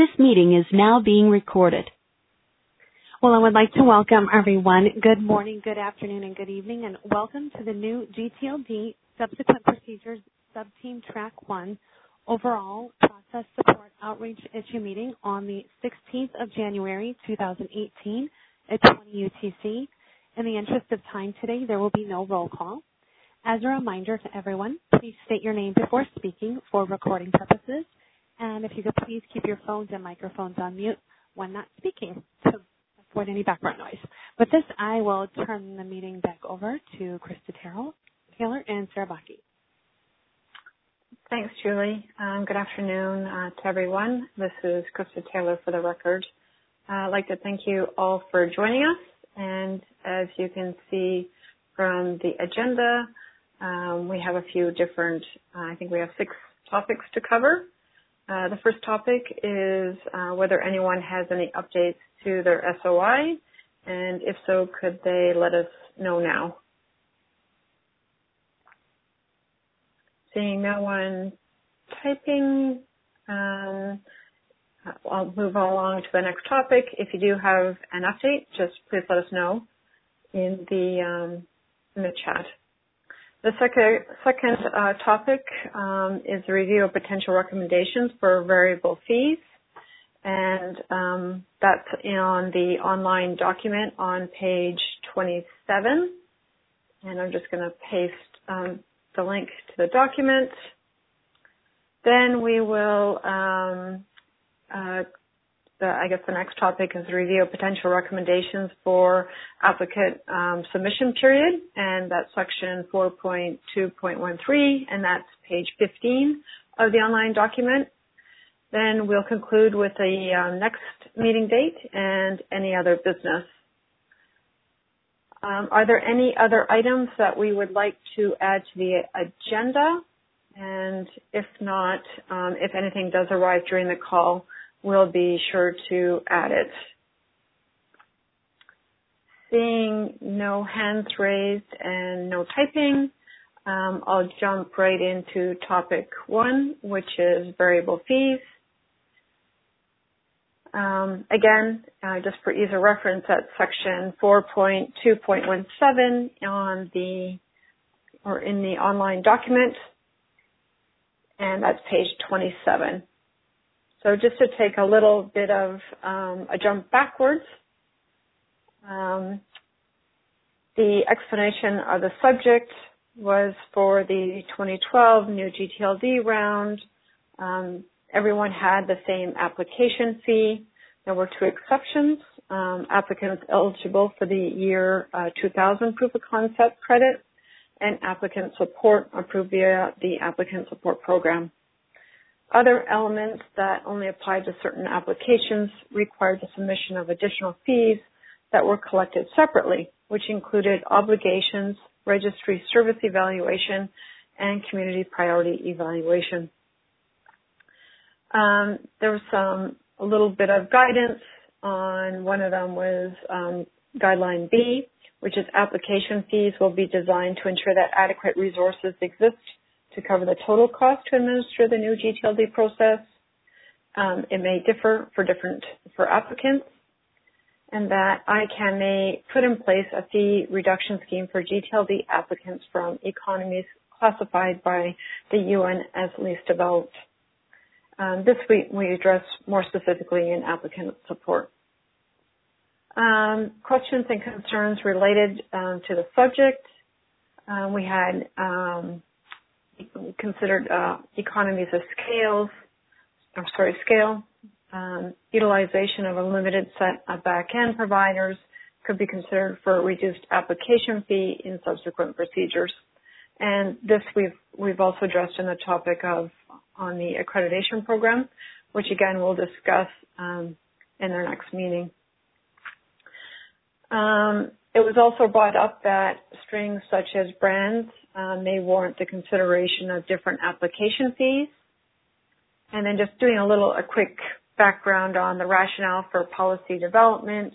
This meeting is now being recorded. Well, I would like to welcome everyone. Good morning, good afternoon, and good evening, and welcome to the new GTLD Subsequent Procedures Subteam Track 1 Overall Process Support Outreach Issue Meeting on the 16th of January, 2018 at 20 UTC. In the interest of time today, there will be no roll call. As a reminder to everyone, please state your name before speaking for recording purposes, and if you could please keep your phones and microphones on mute when not speaking to avoid any background noise. With this, I will turn the meeting back over to Krista Taylor and Sarah Bakke. Thanks, Julie. Good afternoon to everyone. This is Krista Taylor for the record. I'd like to thank you all for joining us. And as you can see from the agenda, we have a few different, I think we have 6 topics to cover. The first topic is whether anyone has any updates to their SOI, and if so, could they let us know now? Seeing no one typing, I'll move along to the next topic. If you do have an update, just please let us know in the chat. The second topic is a review of potential recommendations for variable fees, and that's on the online document on page 27. And I'm just going to paste the link to the document. Then we will, I guess the next topic is a review of potential recommendations for applicant submission period, and that's section 4.2.13, and that's page 15 of the online document. Then we'll conclude with the next meeting date and any other business. Are there any other items that we would like to add to the agenda? And if not, if anything does arrive during the call, we'll be sure to add it. Seeing no hands raised and no typing, I'll jump right into topic 1, which is variable fees. Again, just for ease of reference, that's section 4.2.17 in the online document, and that's page 27. So just to take a little bit of a jump backwards, the explanation of the subject was for the 2012 new GTLD round. Everyone had the same application fee. There were 2 exceptions. Applicants eligible for the year 2000 proof of concept credit, and applicant support approved via the applicant support program. Other elements that only applied to certain applications required the submission of additional fees that were collected separately, which included obligations, registry service evaluation, and community priority evaluation. There was a little bit of guidance on, one of them was guideline B, which is application fees will be designed to ensure that adequate resources exist to cover the total cost to administer the new GTLD process. It may differ for applicants, and that ICANN may put in place a fee reduction scheme for GTLD applicants from economies classified by the UN as least developed. This we address more specifically in applicant support. Questions and concerns related to the subject. We had considered economies of scale, utilization of a limited set of back-end providers could be considered for a reduced application fee in subsequent procedures. And this we've also addressed in the topic on the accreditation program, which again we'll discuss in our next meeting. It was also brought up that strings such as brands may warrant the consideration of different application fees. And then just doing a quick background on the rationale for policy development.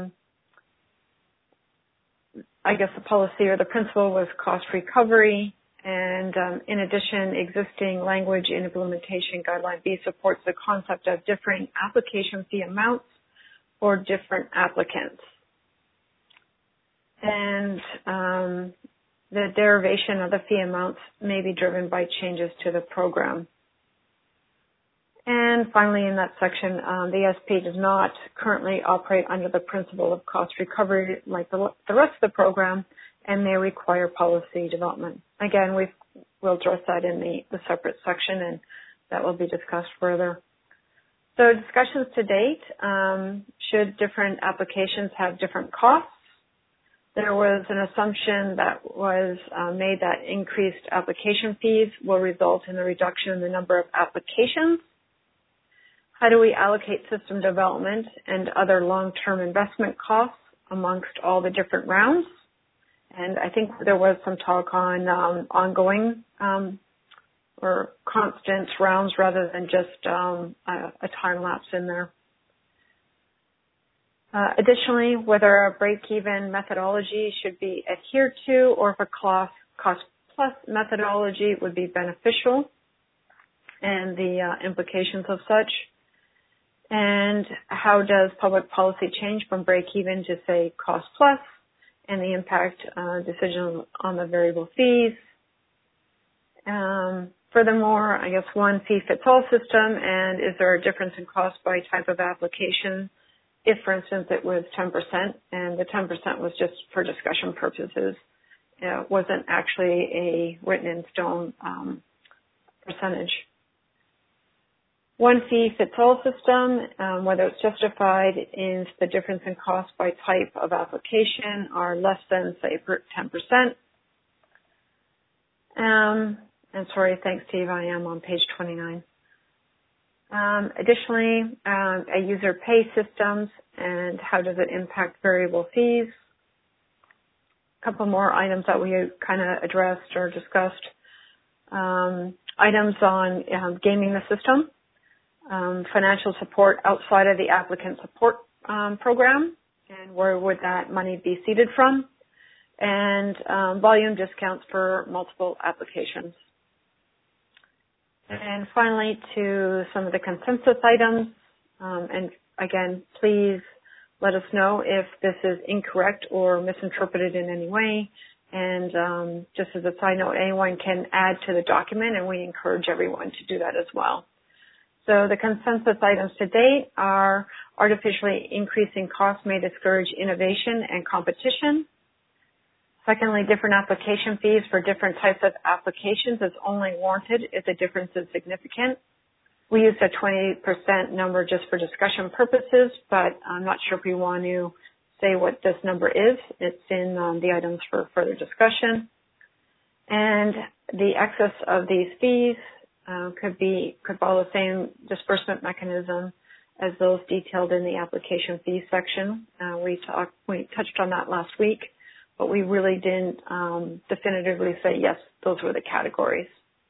I guess the policy or the principle was cost recovery, And in addition, existing language in Implementation Guideline B supports the concept of differing application fee amounts for different applicants. And the derivation of the fee amounts may be driven by changes to the program. And finally, in that section, the SP does not currently operate under the principle of cost recovery like the rest of the program and may require policy development. Again, we'll address that in the separate section, and that will be discussed further. So discussions to date, should different applications have different costs? There was an assumption that was made that increased application fees will result in a reduction in the number of applications. How do we allocate system development and other long-term investment costs amongst all the different rounds? And I think there was some talk on ongoing or constant rounds rather than just a time lapse in there. Additionally, whether a break-even methodology should be adhered to or if a cost-plus methodology would be beneficial and the implications of such. And how does public policy change from break-even to, say, cost-plus and the impact decision on the variable fees. Furthermore, I guess one fee-fits-all system, and is there a difference in cost by type of application? If, for instance, it was 10% and the 10% was just for discussion purposes, it wasn't actually a written-in-stone percentage. One fee-fits-all system, whether it's justified, is the difference in cost by type of application are less than, say, 10%. And sorry, thanks, Steve, I am on page 29. Additionally, a user pay systems and how does it impact variable fees? A couple more items that we kind of addressed or discussed. Items on gaming the system, financial support outside of the applicant support program, and where would that money be seeded from, and volume discounts for multiple applications. And finally, to some of the consensus items, and again, please let us know if this is incorrect or misinterpreted in any way. And just as a side note, anyone can add to the document, and we encourage everyone to do that as well. So the consensus items to date are artificially increasing costs may discourage innovation and competition. Secondly, different application fees for different types of applications is only warranted if the difference is significant. We used a 20% number just for discussion purposes, but I'm not sure if we want to say what this number is. It's in the items for further discussion. And the excess of these fees could follow the same disbursement mechanism as those detailed in the application fee section. We touched on that last week, but we really didn't definitively say, yes, those were the categories.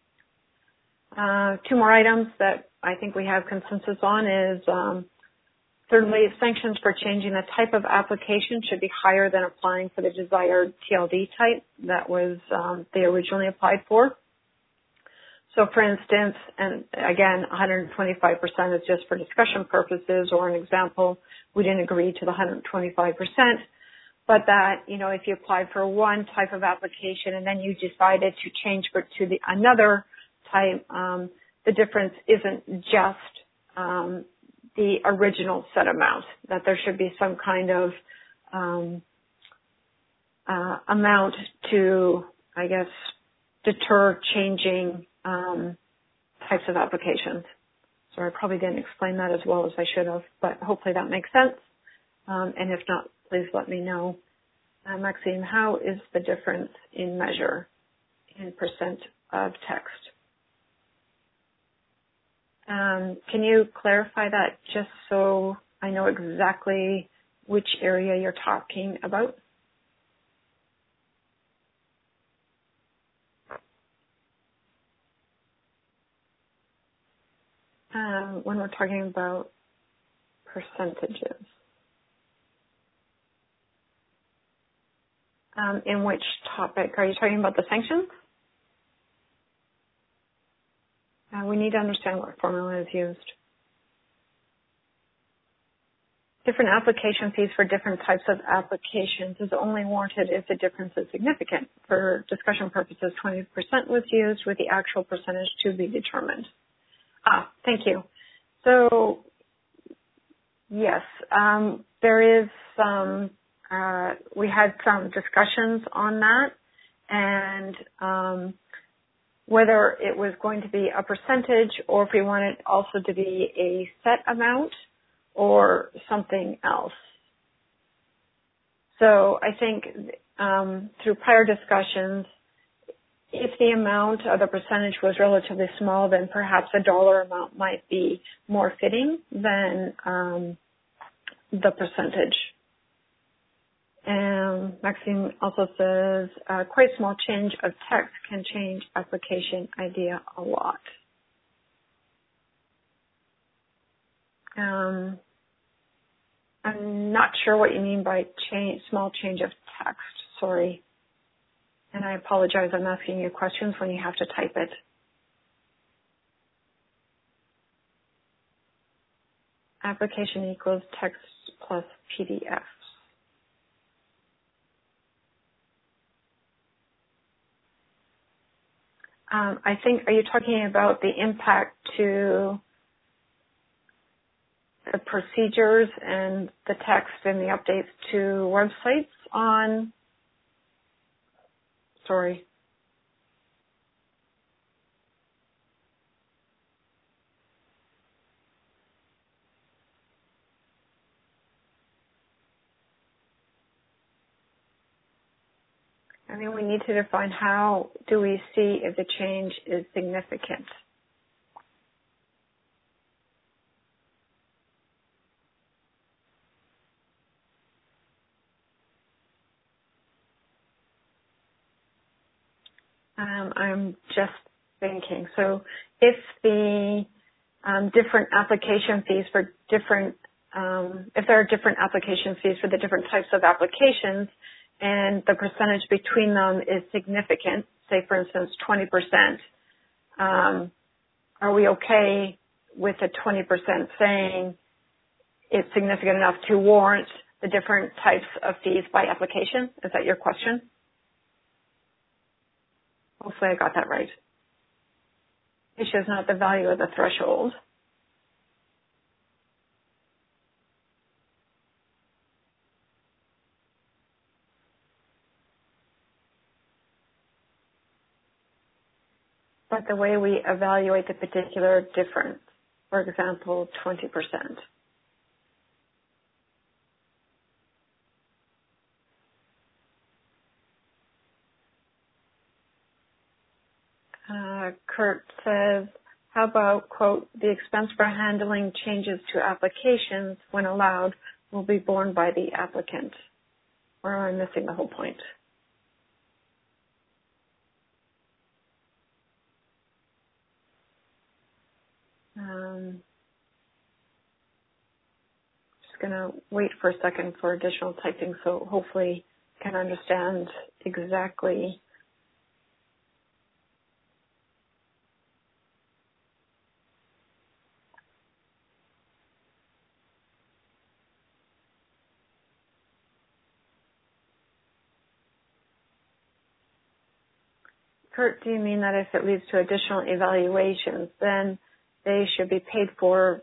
Two more items that I think we have consensus on is, thirdly, sanctions for changing the type of application should be higher than applying for the desired TLD type that was they originally applied for. So, for instance, and again, 125% is just for discussion purposes, or an example, we didn't agree to the 125%. But that, if you applied for one type of application and then you decided to change to another type, the difference isn't just the original set amount, that there should be some kind of amount to, I guess, deter changing types of applications. So I probably didn't explain that as well as I should have, but hopefully that makes sense. And if not, please let me know. Maxime, how is the difference in measure in percent of text? Can you clarify that just so I know exactly which area you're talking about? When we're talking about percentages. In which topic? Are you talking about the sanctions? We need to understand what formula is used. Different application fees for different types of applications is only warranted if the difference is significant. For discussion purposes, 20% was used with the actual percentage to be determined. Thank you. So, yes, there is some, we had some discussions on that, and whether it was going to be a percentage or if we wanted also to be a set amount or something else. So I think through prior discussions, if the amount of the percentage was relatively small, then perhaps a dollar amount might be more fitting than the percentage. And Maxime also says, quite small change of text can change application idea a lot. I'm not sure what you mean by small change of text. Sorry. And I apologize, I'm asking you questions when you have to type it. Application equals text plus PDF. I think, are you talking about the impact to the procedures and the text and the updates to websites on, sorry. I mean, we need to define how do we see if the change is significant. I'm just thinking. So if the different application fees for different, if there are different application fees for the different types of applications and the percentage between them is significant, say for instance 20%, are we okay with the 20% saying it's significant enough to warrant the different types of fees by application? Is that your question? Hopefully I got that right. It shows not the value of the threshold. But the way we evaluate the particular difference, for example, 20%. Kurt says, how about, quote, the expense for handling changes to applications when allowed will be borne by the applicant? Or am I missing the whole point? Just going to wait for a second for additional typing so hopefully I can understand exactly. Kurt, do you mean that if it leads to additional evaluations, then they should be paid for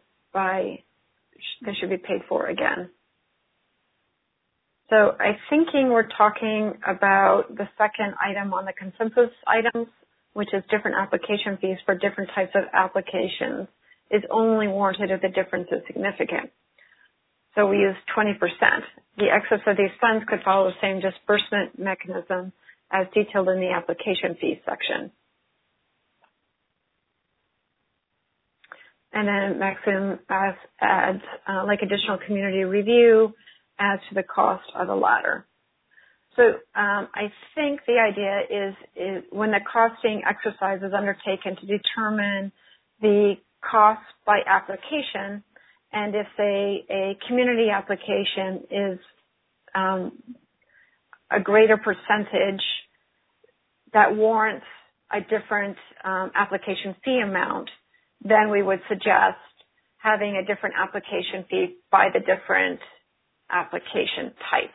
again? So I'm thinking we're talking about the second item on the consensus items, which is different application fees for different types of applications, is only warranted if the difference is significant. So we use 20%. The excess of these funds could follow the same disbursement mechanism as detailed in the application fees section. And then Maxim adds, like additional community review, adds to the cost of the latter. So I think the idea is when the costing exercise is undertaken to determine the cost by application, and if a community application is a greater percentage that warrants a different application fee amount, then we would suggest having a different application fee by the different application type.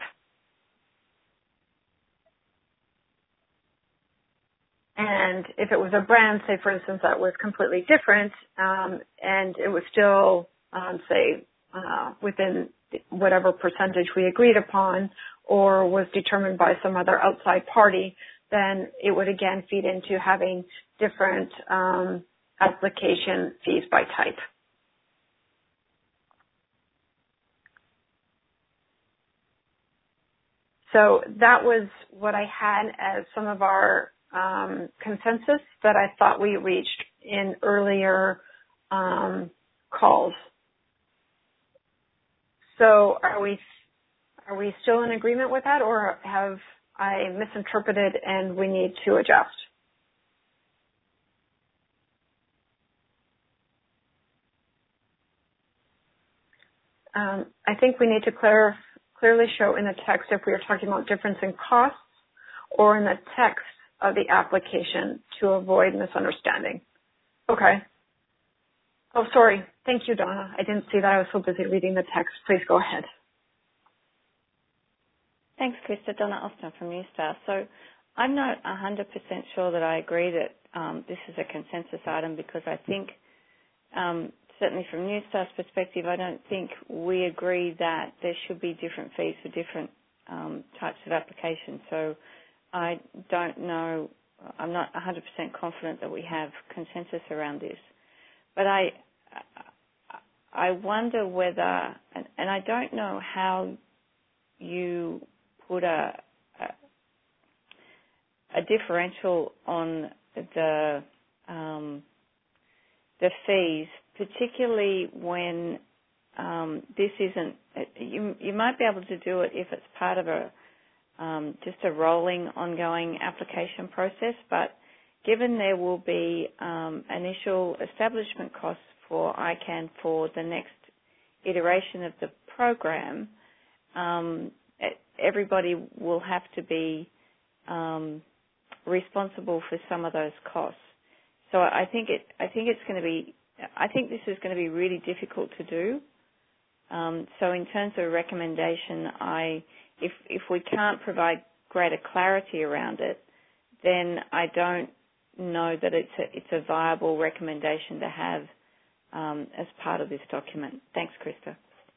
And if it was a brand, say for instance, that was completely different, and it was still, within whatever percentage we agreed upon, or was determined by some other outside party, then it would again feed into having different application fees by type. So that was what I had as some of our consensus that I thought we reached in earlier calls. So are we still in agreement with that, or have I misinterpreted and we need to adjust? I think we need to clearly show in the text if we are talking about difference in costs or in the text of the application to avoid misunderstanding. Okay. Oh, sorry. Thank you, Donna. I didn't see that. I was so busy reading the text. Please go ahead. Thanks, Krista. Donna Austin from New Star. So I'm not 100% sure that I agree that this is a consensus item, because I think, certainly from New Star's perspective, I don't think we agree that there should be different fees for different types of applications. So I don't know, I'm not 100% confident that we have consensus around this. But I wonder whether, and I don't know how you put a differential on the fees, particularly when this isn't. You might be able to do it if it's part of just a rolling, ongoing application process, but given there will be initial establishment costs for ICANN for the next iteration of the program, everybody will have to be responsible for some of those costs. So I think this is going to be really difficult to do. So in terms of recommendation, if we can't provide greater clarity around it, then I don't know that it's a viable recommendation to have as part of this document. Thanks, Krista.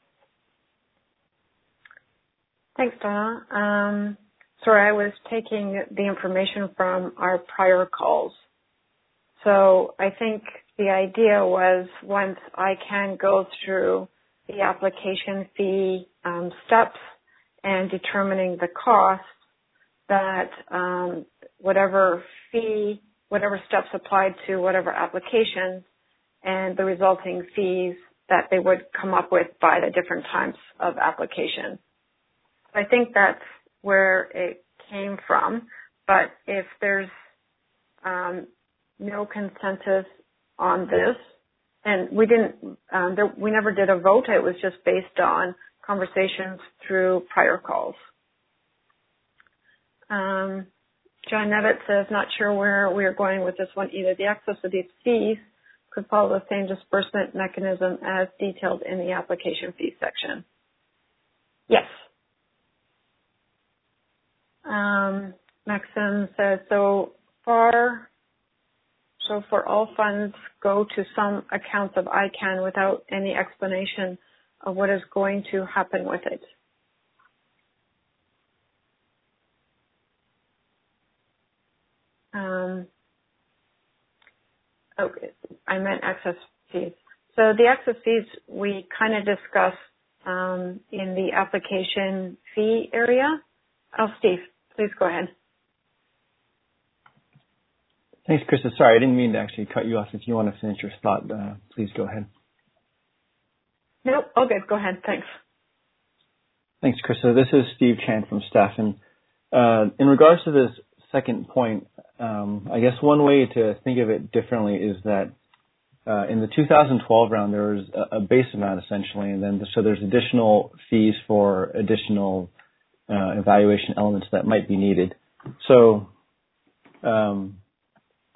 Thanks, Donna. Sorry, I was taking the information from our prior calls. So I think the idea was once ICANN goes through the application fee steps and determining the cost, that whatever steps applied to whatever applications and the resulting fees that they would come up with by the different types of application. I think that's where it came from, but if there's no consensus on this, and we never did a vote, it was just based on conversations through prior calls. John Nevitt says, not sure where we are going with this one either. The excess of these fees could follow the same disbursement mechanism as detailed in the application fee section. Yes. Maxim says, so for all funds go to some accounts of ICANN without any explanation of what is going to happen with it. Okay, I meant excess fees. So the excess fees we kind of discussed in the application fee area. Oh, Steve, please go ahead. Thanks, Krista. Sorry, I didn't mean to actually cut you off. If you want to finish your thought, please go ahead. Nope, all good. Go ahead. Thanks. Thanks, Krista. This is Steve Chan from staff. And in regards to this second point, I guess one way to think of it differently is that in the 2012 round, there was a base amount essentially, and then so there's additional fees for additional evaluation elements that might be needed. So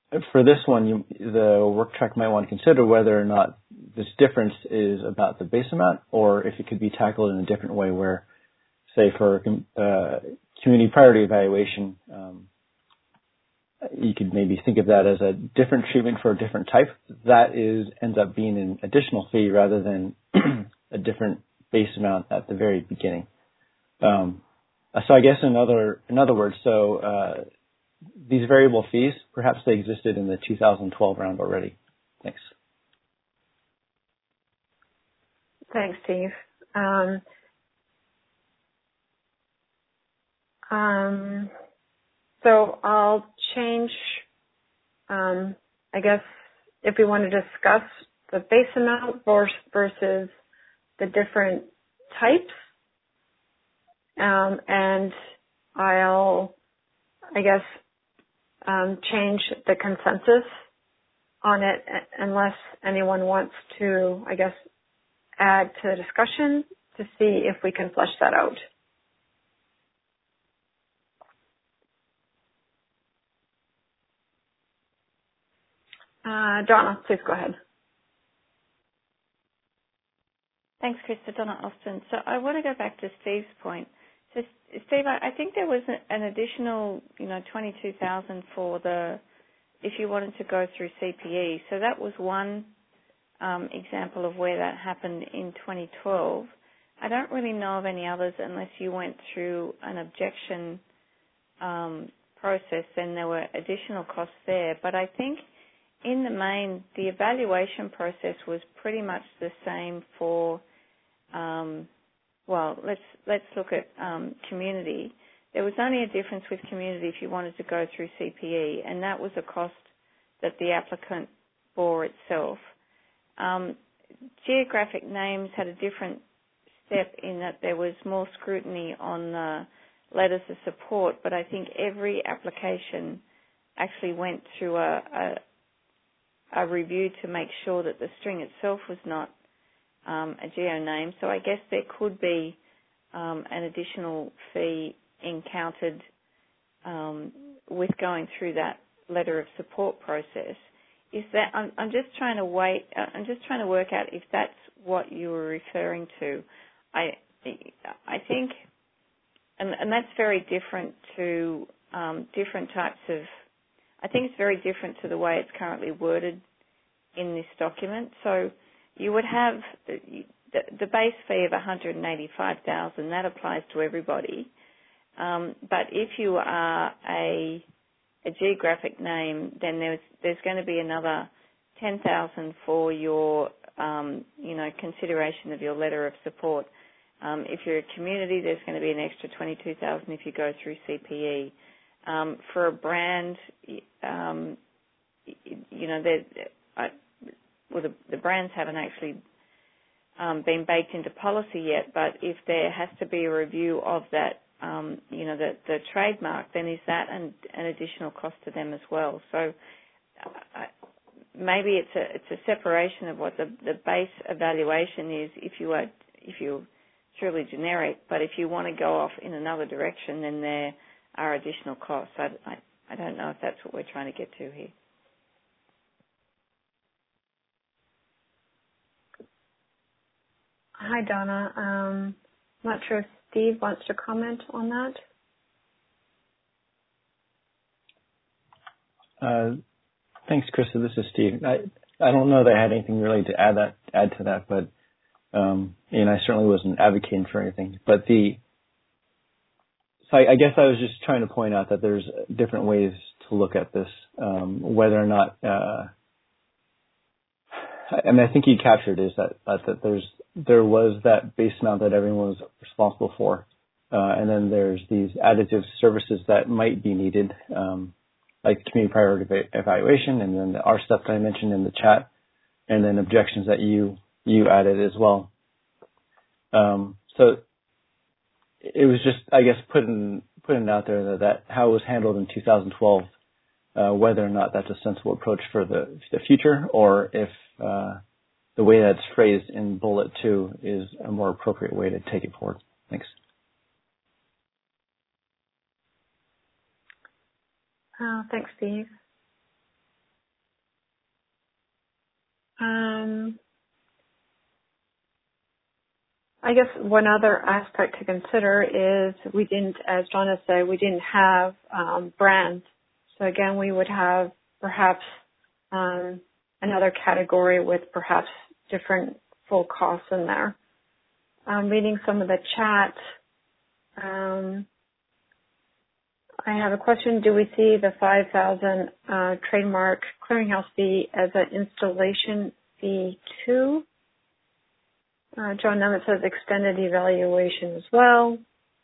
for this one, the work track might want to consider whether or not this difference is about the base amount or if it could be tackled in a different way where, say, for community priority evaluation, you could maybe think of that as a different treatment for a different type. That ends up being an additional fee rather than a different base amount at the very beginning. So I guess in other words, these variable fees, perhaps they existed in the 2012 round already. Thanks. Thanks, Steve. So I'll change, I guess, if we want to discuss the base amount versus the different types, and I'll, I guess, change the consensus on it unless anyone wants to, I guess, add to the discussion to see if we can flesh that out. Donna, please go ahead. Thanks, Krista. Donna Austin. So I want to go back to Steve's point. So, Steve, I think there was an additional, $22,000 for if you wanted to go through CPE. So that was one example of where that happened in 2012. I don't really know of any others unless you went through an objection process, then there were additional costs there. But I think in the main, the evaluation process was pretty much the same for, let's look at community. There was only a difference with community if you wanted to go through CPE, and that was a cost that the applicant bore itself. Geographic names had a different step in that there was more scrutiny on the letters of support, but I think every application actually went through a review to make sure that the string itself was not a geo name. So I guess there could be an additional fee encountered with going through that letter of support process. Is that I'm just trying to work out if that's what you were referring to. I think, and that's very different to different types of. I think it's very different to the way it's currently worded in this document. So you would have the base fee of $185,000. That applies to everybody. But if you are a geographic name, then there's going to be another $10,000 for your consideration of your letter of support. If you're a community, there's going to be an extra $22,000 if you go through CPE. For a brand, the brands haven't actually been baked into policy yet, but if there has to be a review of that, the trademark, then is that an additional cost to them as well? So maybe it's a separation of what the base evaluation is if you're truly generic, but if you want to go off in another direction, then there are additional costs. I don't know if that's what we're trying to get to here. Hi, Donna. I'm not sure if Steve wants to comment on that. Thanks, Krista. This is Steve. I don't know that I had anything really to add to that, but I certainly wasn't advocating for anything. But so I guess I was just trying to point out that there's different ways to look at this, whether or not. I think you captured is that there was that base amount that everyone was responsible for, and then there's these additive services that might be needed, like community priority evaluation, and then our stuff that I mentioned in the chat, and then objections that you added as well. So it was just, I guess, putting out there that how it was handled in 2012, whether or not that's a sensible approach for the future, or if the way that's phrased in bullet 2 is a more appropriate way to take it forward. Thanks. Thanks, Steve. I guess one other aspect to consider is we didn't, as Donna said, we didn't have brands. So again, we would have perhaps another category with perhaps different full costs in there. Reading some of the chat, I have a question. Do we see the $5,000 trademark clearinghouse fee as an installation fee too? John Nemeth says extended evaluation as well.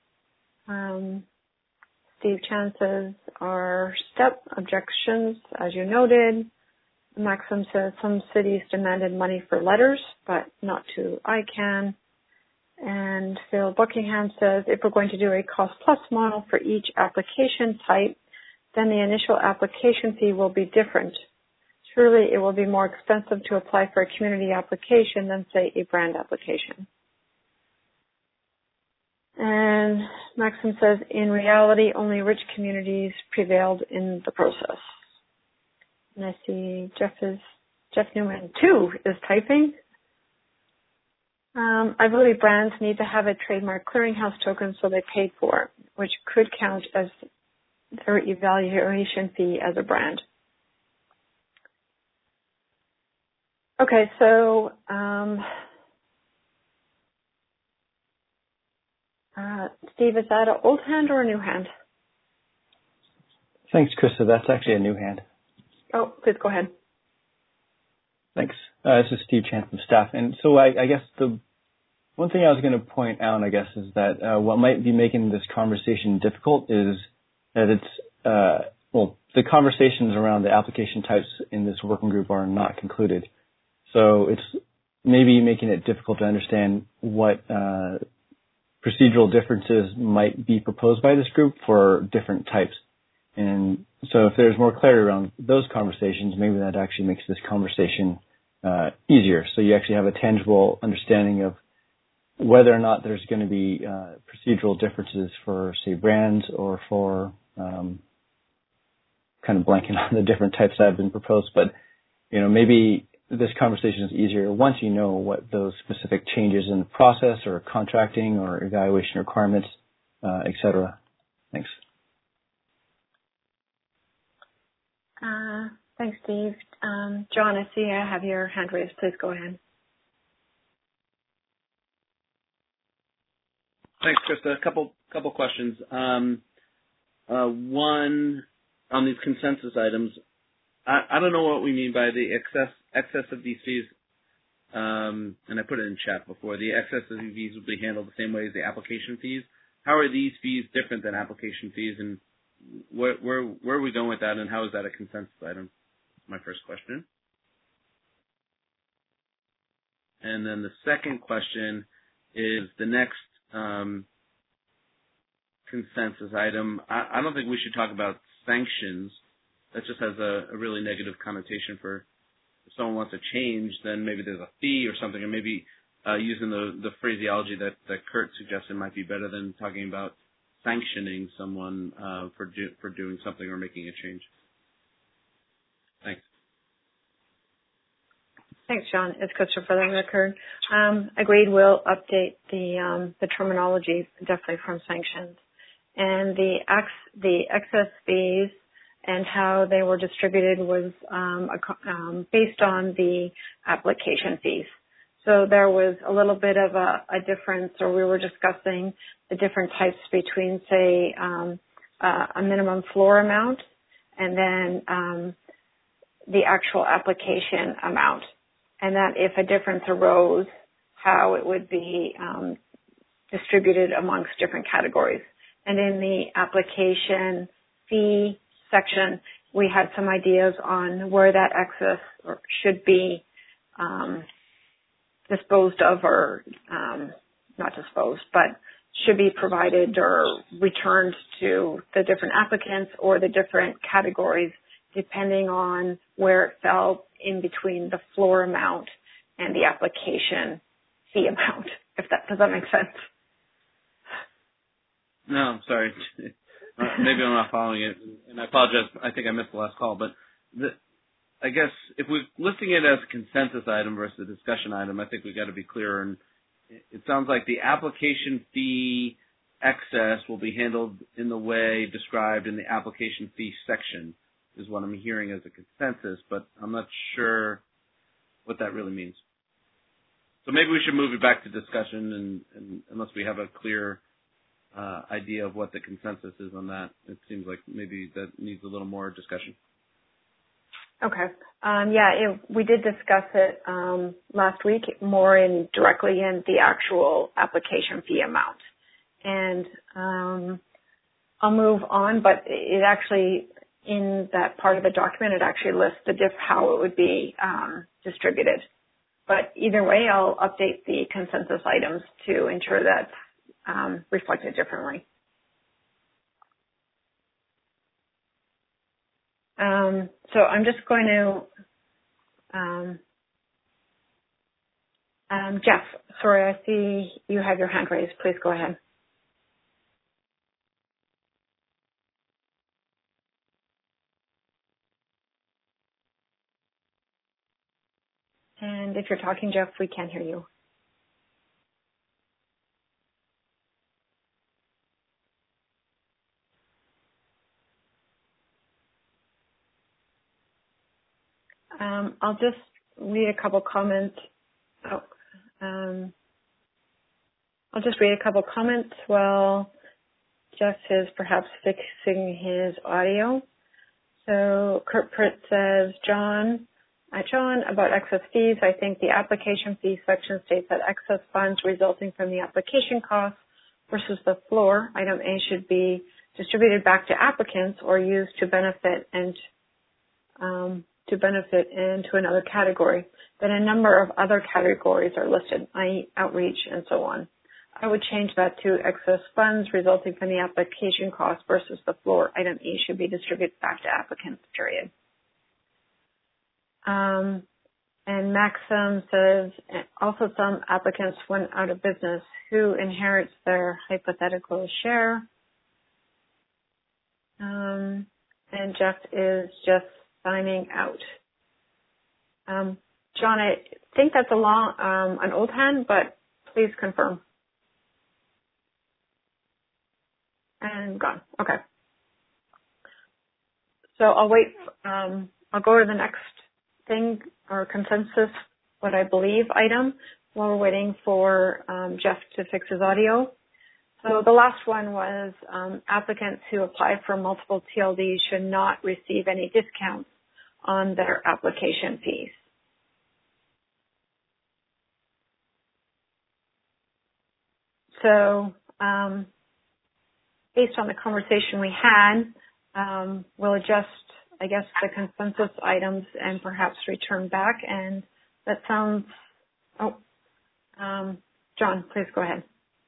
Steve Chan says our step objections, as you noted. Maxim says some cities demanded money for letters, but not to ICANN. And Phil Buckingham says if we're going to do a cost-plus model for each application type, then the initial application fee will be different. Surely it will be more expensive to apply for a community application than, say, a brand application. And Maxim says, in reality, only rich communities prevailed in the process. And I see Jeff Newman, too, is typing. I believe brands need to have a trademark clearinghouse token so they paid for it, which could count as their evaluation fee as a brand. Okay, so Steve, is that an old hand or a new hand? Thanks, Krista. That's actually a new hand. Oh, please go ahead. Thanks. This is Steve Chan from staff. And so I guess the one thing I was going to point out, I guess, is that what might be making this conversation difficult is that it's, the conversations around the application types in this working group are not concluded. So it's maybe making it difficult to understand what procedural differences might be proposed by this group for different types. And so if there's more clarity around those conversations, maybe that actually makes this conversation easier. So you actually have a tangible understanding of whether or not there's going to be procedural differences for, say, brands or for kind of blanking on the different types that have been proposed. But, maybe this conversation is easier once you know what those specific changes in the process or contracting or evaluation requirements, et cetera. Thanks. Thanks, Steve. John, I see I have your hand raised. Please go ahead. Thanks, Krista. A couple questions. One, on these consensus items, I don't know what we mean by the excess of these fees, and I put it in chat before. The excess of these fees will be handled the same way as the application fees. How are these fees different than application fees, and where are we going with that, and how is that a consensus item? My first question. And then the second question is the next consensus item. I don't think we should talk about sanctions. That just has a really negative connotation for if someone wants to change, then maybe there's a fee or something, and maybe using the phraseology that Kurt suggested might be better than talking about sanctioning someone for doing something or making a change. Thanks. Thanks, John. It's Krista for the record. Agreed. We'll update the terminology definitely from sanctions, and the excess fees and how they were distributed was based on the application fees. So there was a little bit of a difference, or we were discussing the different types between, say, a minimum floor amount and then the actual application amount. And that if a difference arose, how it would be distributed amongst different categories. And in the application fee section, we had some ideas on where that excess should be disposed of, or not disposed, but should be provided or returned to the different applicants or the different categories, depending on where it fell in between the floor amount and the application fee amount. Does that make sense? No, I'm sorry. Maybe I'm not following it, and I apologize. I think I missed the last call, but I guess if we're listing it as a consensus item versus a discussion item, I think we've got to be clearer. And it sounds like the application fee excess will be handled in the way described in the application fee section, is what I'm hearing as a consensus, but I'm not sure what that really means. So maybe we should move it back to discussion, and unless we have a clear idea of what the consensus is on that. It seems like maybe that needs a little more discussion. Okay. We did discuss it last week more directly in the actual application fee amount. And I'll move on, but it actually, in that part of the document, it actually lists how it would be distributed. But either way, I'll update the consensus items to ensure that's reflected differently. So I'm just going to, Jeff, sorry, I see you have your hand raised. Please go ahead. And if you're talking, Jeff, we can't hear you. I'll just read a couple comments. I'll just read a couple comments while Jeff is perhaps fixing his audio. So Kurt Pritt says, John, about excess fees, I think the application fee section states that excess funds resulting from the application costs versus the floor, item A, should be distributed back to applicants or used to benefit into another category. Then a number of other categories are listed, i.e. outreach and so on. I would change that to excess funds resulting from the application cost versus the floor, item E, should be distributed back to applicants, period. And Maxim says, also some applicants went out of business. Who inherits their hypothetical share? And Jeff is just signing out. John, I think that's an old hand, but please confirm. And gone. Okay. So I'll wait. I'll go to the next thing or consensus, what I believe item, while we're waiting for Jeff to fix his audio. So the last one was applicants who apply for multiple TLDs should not receive any discounts on their application fees. So based on the conversation we had, we'll adjust, I guess, the consensus items and perhaps return back. And that sounds, John, please go ahead.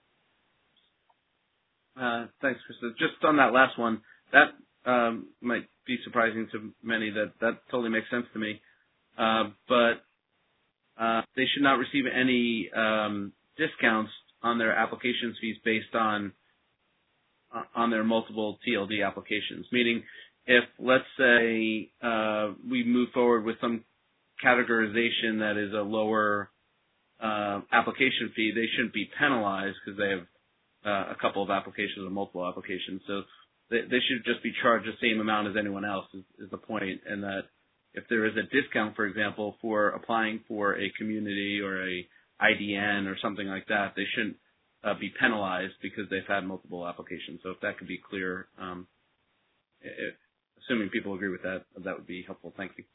Thanks, Krista. Just on that last one, that might be surprising to many. That totally makes sense to me. But they should not receive any discounts on their application fees based on their multiple TLD applications. Meaning, if let's say we move forward with some categorization that is a lower application fee, they shouldn't be penalized because they have a couple of applications or multiple applications. So they should just be charged the same amount as anyone else is the point. And that if there is a discount, for example, for applying for a community or a IDN or something like that, they shouldn't be penalized because they've had multiple applications. So if that could be clear, assuming people agree with that, that would be helpful. Thank you.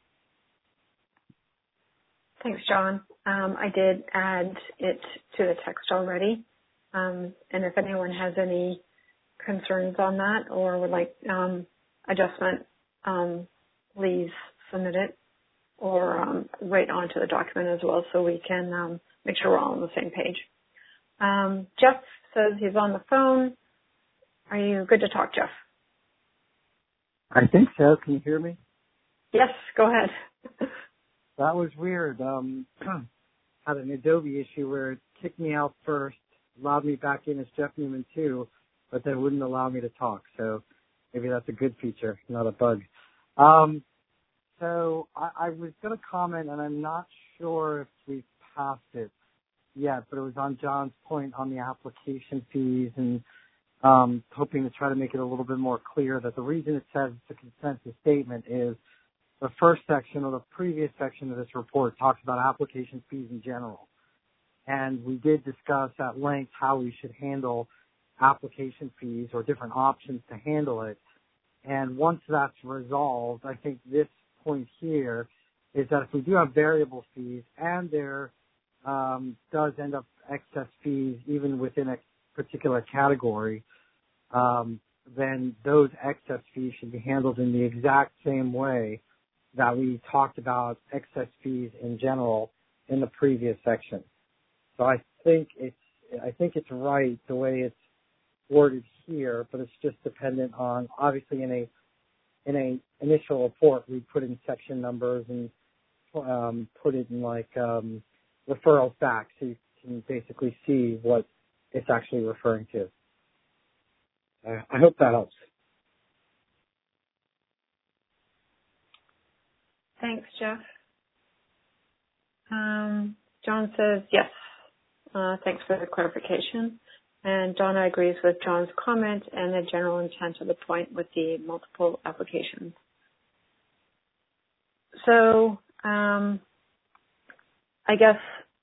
Thanks, John. I did add it to the text already. And if anyone has any concerns on that or would like adjustment, please submit it or write onto the document as well so we can make sure we're all on the same page. Jeff says he's on the phone. Are you good to talk, Jeff? I think so. Can you hear me? Yes, go ahead. That was weird. Had an Adobe issue where it kicked me out first, allowed me back in as Jeff Newman too, but then wouldn't allow me to talk. So maybe that's a good feature, not a bug. So I was going to comment, and I'm not sure if we've passed it yet, but it was on John's point on the application fees and hoping to try to make it a little bit more clear that the reason it says it's a consensus statement is the first section or the previous section of this report talks about application fees in general. And we did discuss at length how we should handle application fees or different options to handle it. And once that's resolved, I think this point here is that if we do have variable fees and there does end up excess fees even within a particular category, then those excess fees should be handled in the exact same way that we talked about excess fees in general in the previous section. So I think it's right the way it's worded here, but it's just dependent on, obviously in a initial report we put in section numbers and put it in like referrals back so you can basically see what it's actually referring to. I hope that helps. Thanks, Jeff. John says yes. Thanks for the clarification. And Donna agrees with John's comment and the general intent of the point with the multiple applications. So I guess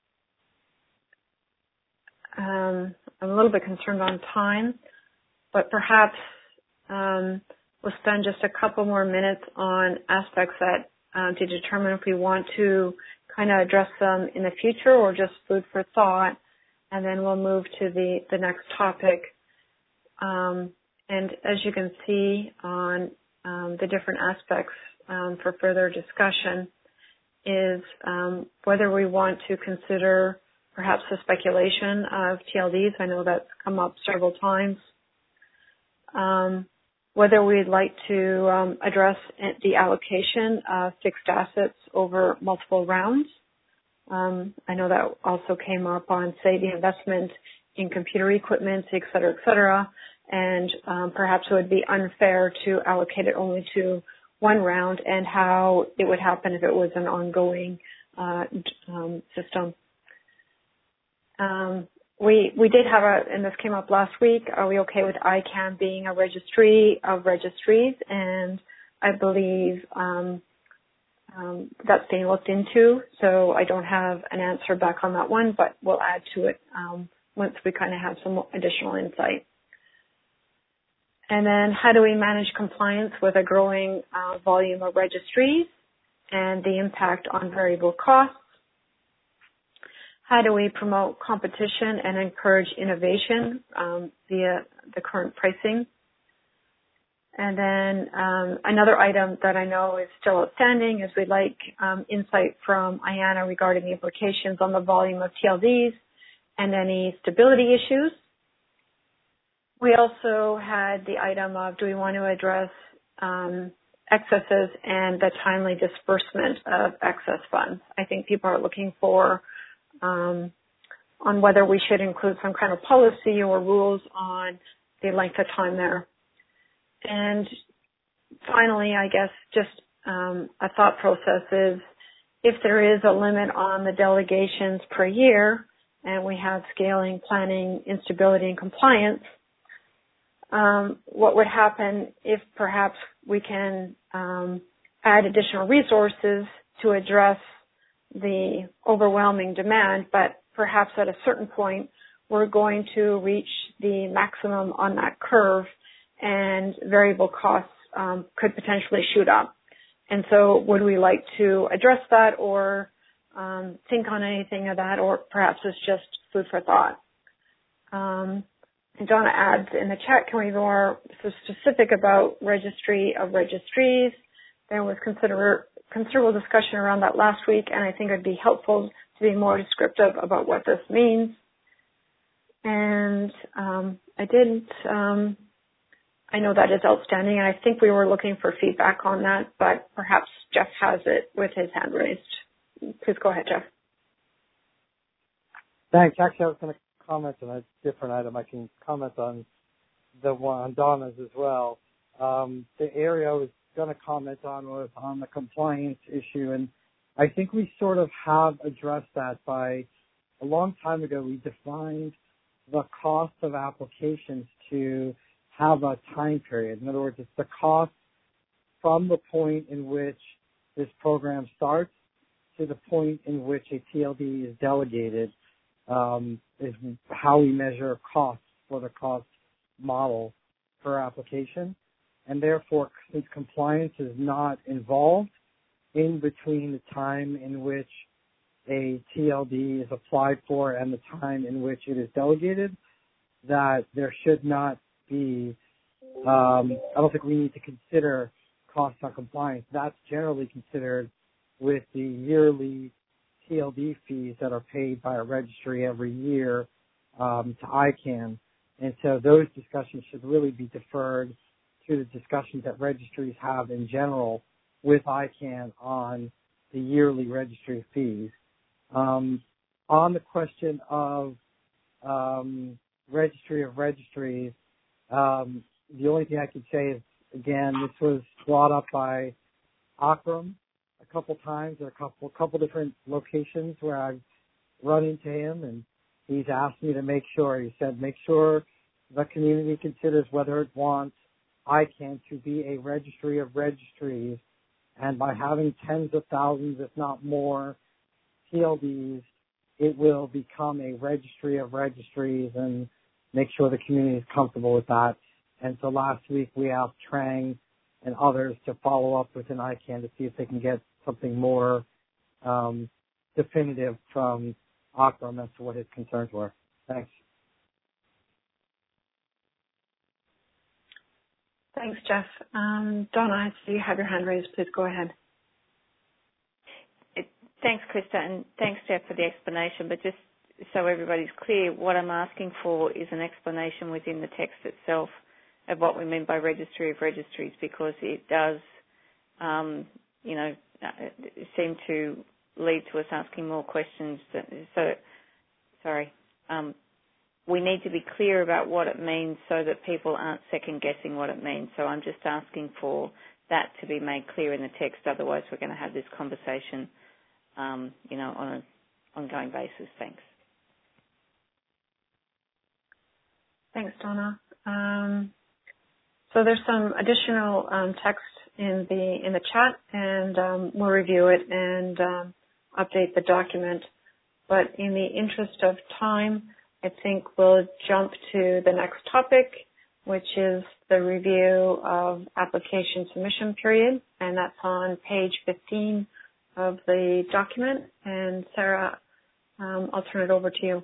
I'm a little bit concerned on time, but perhaps we'll spend just a couple more minutes on aspects that to determine if we want to kind of address them in the future or just food for thought, and then we'll move to the next topic. And as you can see on the different aspects for further discussion is whether we want to consider perhaps the speculation of TLDs. I know that's come up several times. Whether we'd like to address the allocation of fixed assets over multiple rounds. I know that also came up on, say, the investment in computer equipment, et cetera, and perhaps it would be unfair to allocate it only to one round and how it would happen if it was an ongoing system. We did have and this came up last week, are we okay with ICANN being a registry of registries? And I believe that's being looked into, so I don't have an answer back on that one, but we'll add to it once we kind of have some additional insight. And then how do we manage compliance with a growing volume of registries and the impact on variable costs? How do we promote competition and encourage innovation via the current pricing? And then another item that I know is still outstanding is we'd like insight from IANA regarding the implications on the volume of TLDs and any stability issues. We also had the item of do we want to address excesses and the timely disbursement of excess funds. I think people are looking for on whether we should include some kind of policy or rules on the length of time there. And finally, I guess just a thought process is if there is a limit on the delegations per year and we have scaling, planning, instability, and compliance, what would happen if perhaps we can add additional resources to address the overwhelming demand, but perhaps at a certain point we're going to reach the maximum on that curve and variable costs could potentially shoot up. And so would we like to address that or think on anything of that, or perhaps it's just food for thought? And Donna adds in the chat, can we be more specific about registry of registries? There was considerable discussion around that last week, and I think it would be helpful to be more descriptive about what this means. And I know that is outstanding, and I think we were looking for feedback on that, but perhaps Jeff has it with his hand raised. Please go ahead, Jeff. Thanks. Actually, I was going to comment on a different item. I can comment on the one on Donna's as well. The area I was going to comment on was on the compliance issue, and I think we sort of have addressed that by a long time ago. We defined the cost of applications to have a time period. In other words, it's the cost from the point in which this program starts to the point in which a TLD is delegated, is how we measure costs for the cost model per application. And therefore, since compliance is not involved in between the time in which a TLD is applied for and the time in which it is delegated, that there should not be, I don't think we need to consider costs on compliance. That's generally considered with the yearly TLD fees that are paid by a registry every year to ICANN. And so those discussions should really be deferred to the discussions that registries have in general with ICANN on the yearly registry fees. On the question of registry of registries, the only thing I can say is, again, this was brought up by Akram a couple times at a couple different locations where I've run into him, and he's asked me to make sure. He said, make sure the community considers whether it wants ICANN to be a registry of registries, and by having tens of thousands, if not more, TLDs, it will become a registry of registries, and make sure the community is comfortable with that. And so last week we asked Trang and others to follow up with an ICANN to see if they can get something more definitive from Akram as to what his concerns were. Thanks. Thanks, Jeff. Donna, I see you have your hand raised. Please go ahead. Thanks, Krista, and thanks, Jeff, for the explanation. But just so everybody's clear, what I'm asking for is an explanation within the text itself of what we mean by registry of registries, because it does, seem to lead to us asking more questions. We need to be clear about what it means so that people aren't second-guessing what it means. So I'm just asking for that to be made clear in the text. Otherwise, we're going to have this conversation, on an ongoing basis. Thanks. Thanks, Donna. So there's some additional text in the chat, and we'll review it and update the document. But in the interest of time, I think we'll jump to the next topic, which is the review of application submission period, and that's on page 15 of the document. And Sarah, I'll turn it over to you.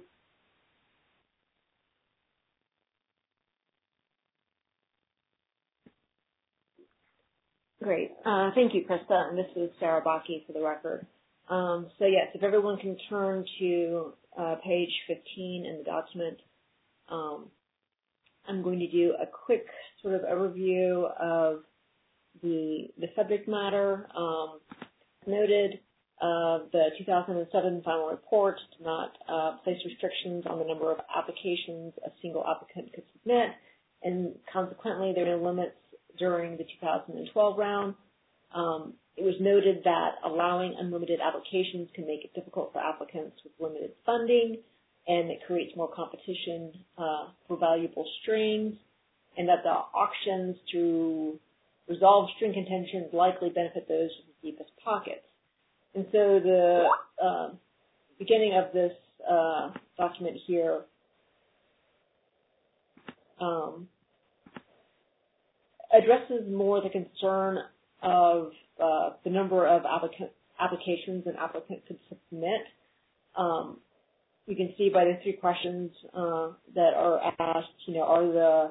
Great. Thank you, Krista. And this is Sarah Bakke for the record. Yes, if everyone can turn to page 15 in the document, I'm going to do a quick sort of overview of the subject matter. Noted the 2007 final report did not place restrictions on the number of applications a single applicant could submit, and consequently there are no limits during the 2012 round. It was noted that allowing unlimited applications can make it difficult for applicants with limited funding, and it creates more competition for valuable strings, and that the auctions to resolve string contentions likely benefit those with the deepest pockets. And so the beginning of this document here addresses more the concern of the number of applications an applicant could submit. You can see by the three questions that are asked,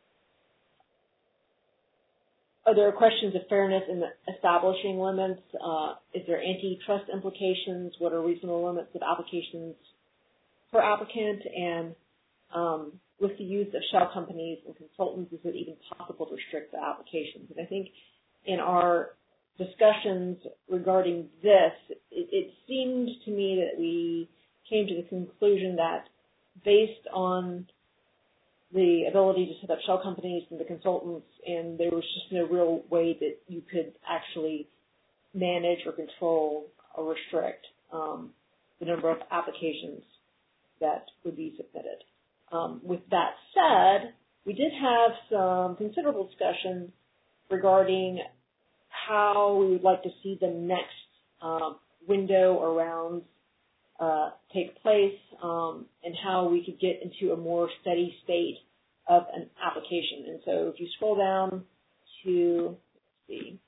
are there questions of fairness in establishing limits? Is there antitrust implications? What are reasonable limits of applications per applicant? And with the use of shell companies and consultants, is it even possible to restrict the applications? And I think in our discussions regarding this, it seemed to me that we came to the conclusion that based on the ability to set up shell companies and the consultants, and there was just no real way that you could actually manage or control or restrict the number of applications that would be submitted. With that said, we did have some considerable discussion regarding how we would like to see the next window or rounds take place, and how we could get into a more steady state of an application. And so if you scroll down to, let's see,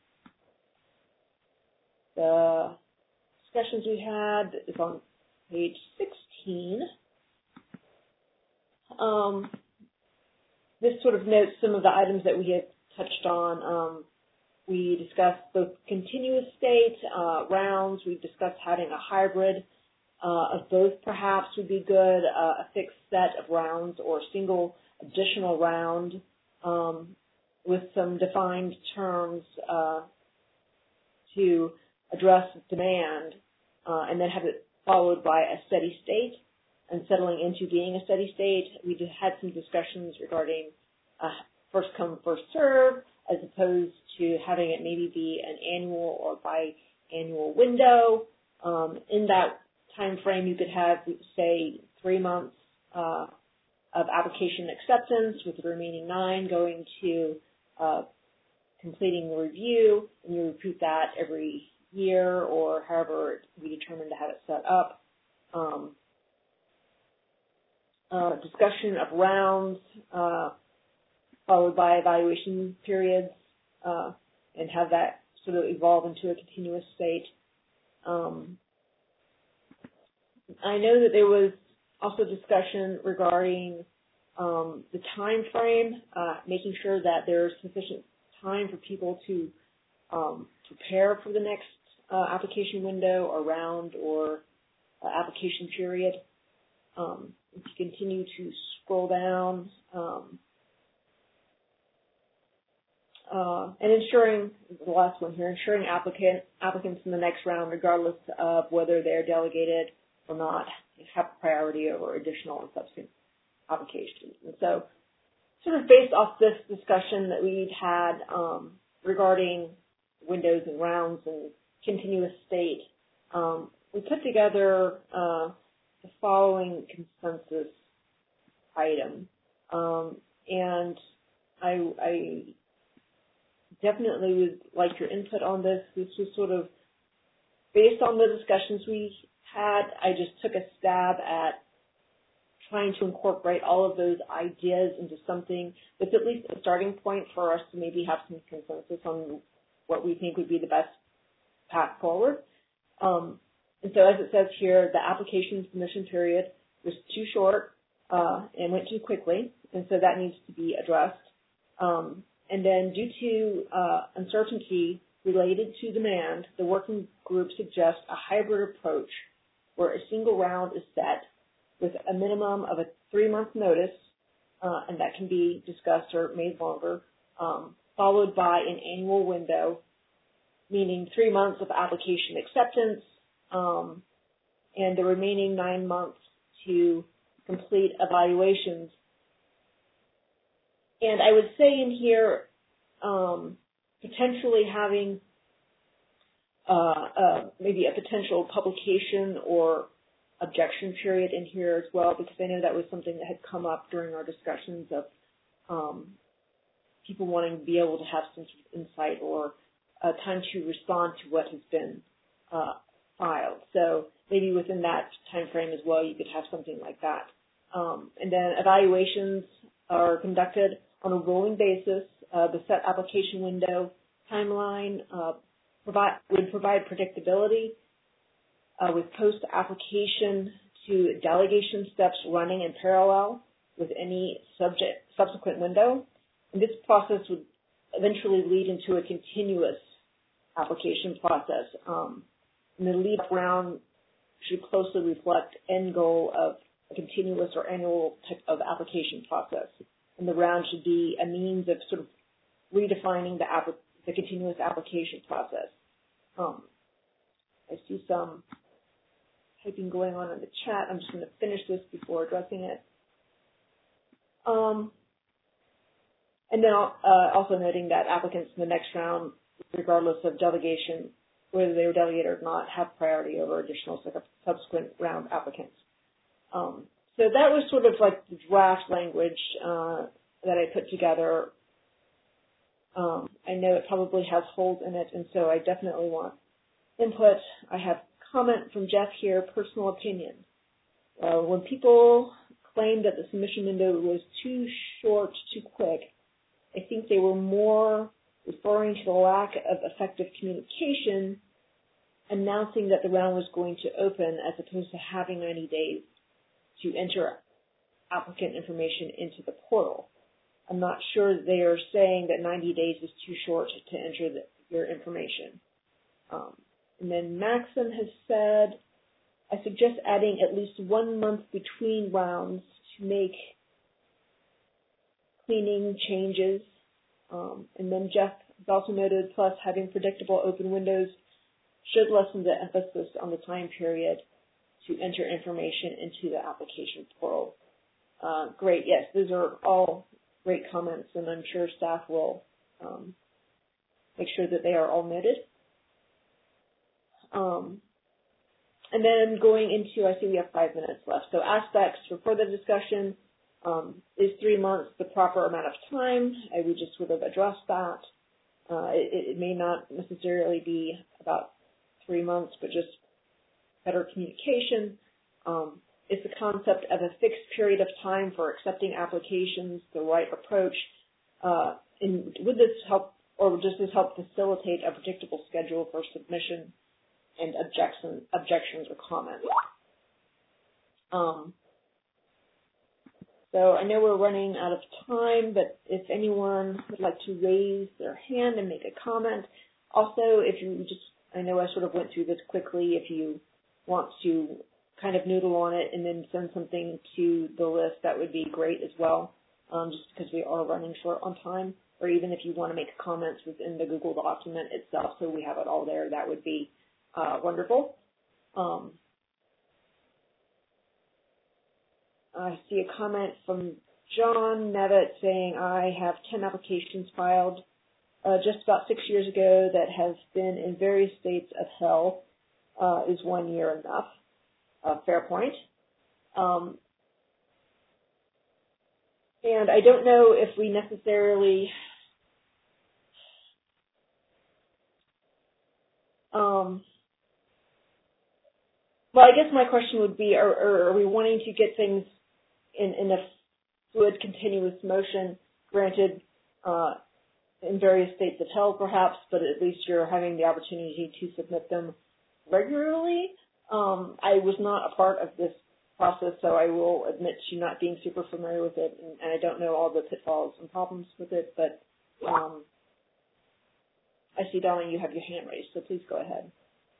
the discussions we had is on page 16. This sort of notes some of the items that we had touched on. We discussed both continuous state rounds. We discussed having a hybrid of both perhaps would be good, a fixed set of rounds or a single additional round with some defined terms to address demand, and then have it followed by a steady state and settling into being a steady state. We had some discussions regarding first come, first serve, as opposed to having it maybe be an annual or biannual window. In that time frame, you could have, say, 3 months of application acceptance, with the remaining 9 going to completing the review, and you repeat that every year or however we determine to have it set up. Discussion of rounds followed by evaluation periods, and have that sort of evolve into a continuous state. I know that there was also discussion regarding the time frame, making sure that there's sufficient time for people to prepare for the next application window or round or application period. If you continue to scroll down, and ensuring, the last one here, ensuring applicants in the next round, regardless of whether they're delegated or not, have priority over additional and subsequent applications. And so, sort of based off this discussion that we'd had regarding windows and rounds and continuous state, we put together the following consensus item. And I definitely would like your input on this. This was sort of based on the discussions we had. I just took a stab at trying to incorporate all of those ideas into something that's at least a starting point for us to maybe have some consensus on what we think would be the best path forward. And so as it says here, the application submission period was too short and went too quickly, and so that needs to be addressed. And then due to uncertainty related to demand, the working group suggests a hybrid approach where a single round is set with a minimum of a 3-month notice, and that can be discussed or made longer, followed by an annual window, meaning 3 months of application acceptance, and the remaining 9 months to complete evaluations. And I would say in here, potentially having maybe a potential publication or objection period in here as well, because I know that was something that had come up during our discussions of people wanting to be able to have some sort of insight or time to respond to what has been filed. So maybe within that time frame as well, you could have something like that. And then evaluations are conducted on a rolling basis. The set application window timeline would provide predictability with post-application to delegation steps running in parallel with any subsequent window. And this process would eventually lead into a continuous application process. And the lead round should closely reflect end goal of a continuous or annual type of application process. And the round should be a means of sort of redefining the continuous application process. I see some typing going on in the chat. I'm just going to finish this before addressing it. And then also noting that applicants in the next round, regardless of delegation, whether they were delegated or not, have priority over additional subsequent round applicants. So that was sort of like the draft language that I put together. I know it probably has holes in it, and so I definitely want input. I have comment from Jeff here, personal opinion. When people claimed that the submission window was too short, too quick, I think they were more referring to the lack of effective communication, announcing that the round was going to open as opposed to having 90 days to enter applicant information into the portal. I'm not sure they are saying that 90 days is too short to enter your information. And then Maxim has said, I suggest adding at least 1 month between rounds to make cleaning changes. And then Jeff has also noted, plus having predictable open windows should lessen the emphasis on the time period to enter information into the application portal. Great, yes, those are all great comments, and I'm sure staff will make sure that they are all noted. And then going into, I see we have 5 minutes left. So aspects for further discussion, is 3 months the proper amount of time? I would just sort of address that. It may not necessarily be about 3 months, but just better communication. Is the concept of a fixed period of time for accepting applications the right approach? And would this help, or does this help facilitate a predictable schedule for submission and objections or comments? So I know we're running out of time, but if anyone would like to raise their hand and make a comment. Also, if you just, I know I sort of went through this quickly, if you want to kind of noodle on it and then send something to the list, that would be great as well, just because we are running short on time. Or even if you want to make comments within the Google document itself so we have it all there, that would be wonderful. I see a comment from John Nevitt saying, I have 10 applications filed just about 6 years ago that have been in various states of hell. Is 1 year enough? Fair point. And I don't know if we necessarily well, I guess my question would be, are we wanting to get things in a fluid, continuous motion, granted in various states of hell perhaps, but at least you're having the opportunity to submit them regularly? I was not a part of this process, so I will admit to not being super familiar with it, and I don't know all the pitfalls and problems with it, but I see, Donna, you have your hand raised, so please go ahead.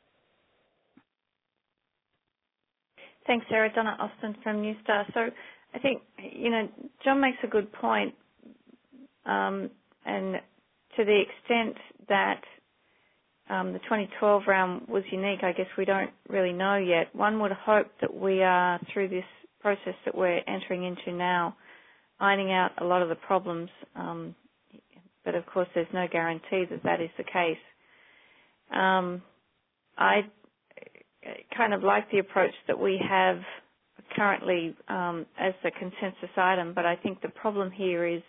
Thanks, Sarah. Donna Austin from New Star. So I think, John makes a good point, and to the extent that the 2012 round was unique, I guess we don't really know yet. One would hope that we are, through this process that we're entering into now, ironing out a lot of the problems, but of course there's no guarantee that that is the case. I kind of like the approach that we have currently as the consensus item, but I think the problem here is,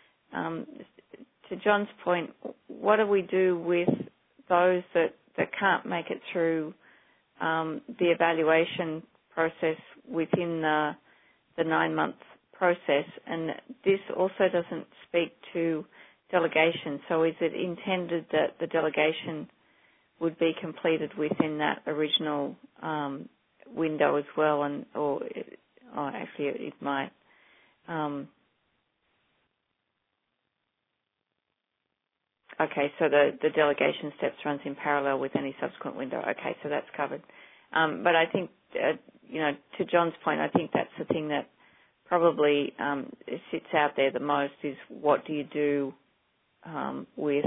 to John's point, what do we do with those that can't make it through the evaluation process within the 9-month process? And this also doesn't speak to delegation. So is it intended that the delegation would be completed within that original window as well, or actually it might. Okay, so the delegation steps runs in parallel with any subsequent window. Okay, so that's covered. But I think, to John's point, I think that's the thing that probably sits out there the most is what do you do with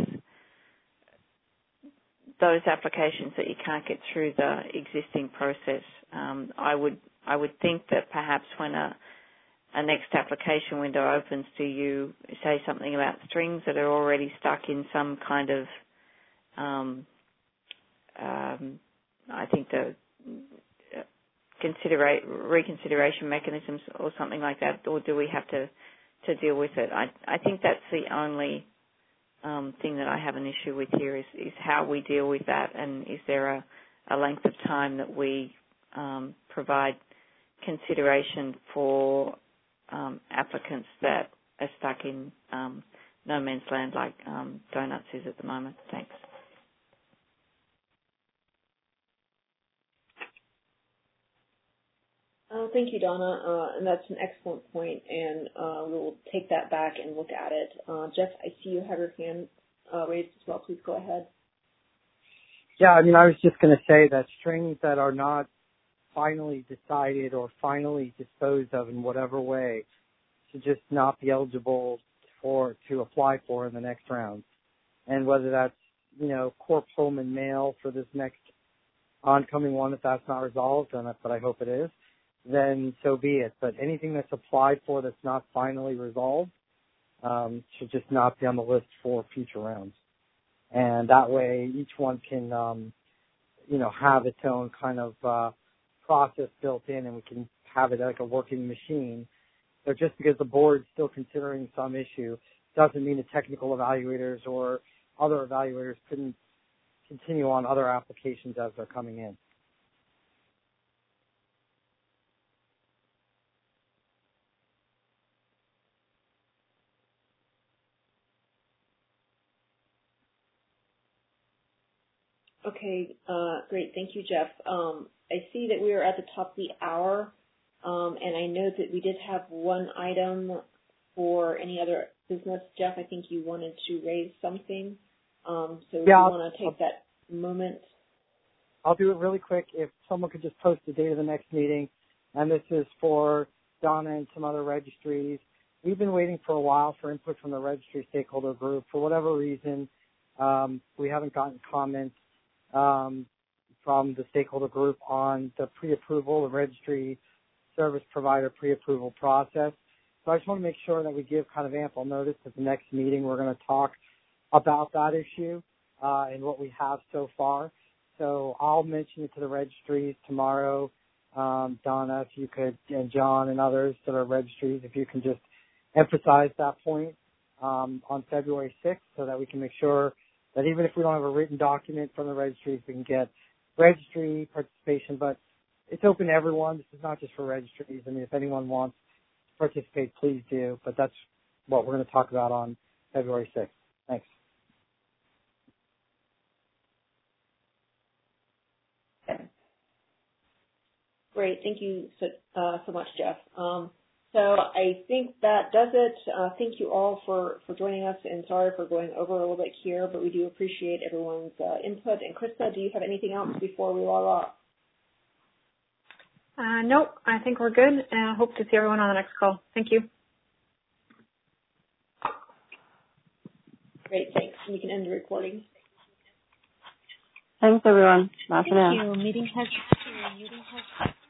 those applications that you can't get through the existing process. I would think that perhaps when a next application window opens, do you say something about strings that are already stuck in some kind of, I think the reconsideration mechanisms or something like that, or do we have to deal with it? I think that's the only thing that I have an issue with here is how we deal with that, and is there a length of time that we provide consideration for applicants that are stuck in no man's land like Donuts is at the moment. Thanks. Thank you, Donna, and that's an excellent point, and we'll take that back and look at it. Jeff, I see you have your hand raised as well. Please go ahead. Yeah, I mean, I was just going to say that strings that are not finally decided or finally disposed of in whatever way should just not be eligible to apply for in the next round. And whether that's, corp, home, and mail for this next oncoming one, if that's not resolved, but I hope it is, then so be it. But anything that's applied for that's not finally resolved should just not be on the list for future rounds. And that way each one can, have its own kind of process built in, and we can have it like a working machine. So just because the board's still considering some issue doesn't mean the technical evaluators or other evaluators couldn't continue on other applications as they're coming in. Okay, great. Thank you, Jeff. I see that we are at the top of the hour, and I know that we did have one item for any other business. Jeff, I think you wanted to raise something, so if you want to take that moment. I'll do it really quick. If someone could just post the date of the next meeting, and this is for Donna and some other registries. We've been waiting for a while for input from the registry stakeholder group. For whatever reason, we haven't gotten comments from the stakeholder group on the pre-approval, the registry service provider pre-approval process. So I just want to make sure that we give kind of ample notice at the next meeting. We're going to talk about that issue and what we have so far. So I'll mention it to the registries tomorrow. Donna, if you could, and John and others that are registries, if you can just emphasize that point on February 6th so that we can make sure that even if we don't have a written document from the registries, we can get registry participation. But it's open to everyone. This is not just for registries. I mean, if anyone wants to participate, please do. But that's what we're going to talk about on February 6th. Thanks. Great. Thank you so much, Jeff. So I think that does it. Thank you all for joining us, and sorry for going over a little bit here, but we do appreciate everyone's input. And Krista, do you have anything else before we log off? Nope. I think we're good, and I hope to see everyone on the next call. Thank you. Great. Thanks. And you can end the recording. Thanks, everyone. Bye for now. Thank you. Meeting has